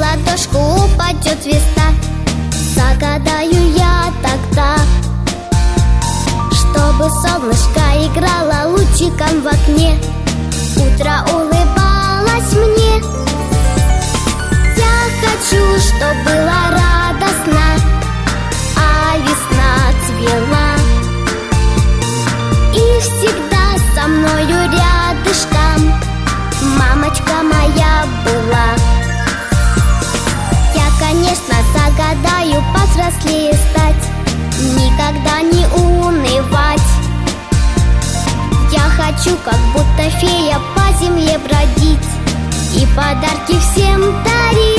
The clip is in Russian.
ладошку упадет звезда, загадаю я тогда, чтобы солнышко играло лучиком в окне, утро улыбалось мне. Я хочу, чтоб было радостно, а весна цвела, и всегда со мною рядышком мамочка моя была. Я, конечно, загадаю повзрослее стать, никогда не унывать. Я хочу, как будто фея, по земле бродить и подарки всем дарить.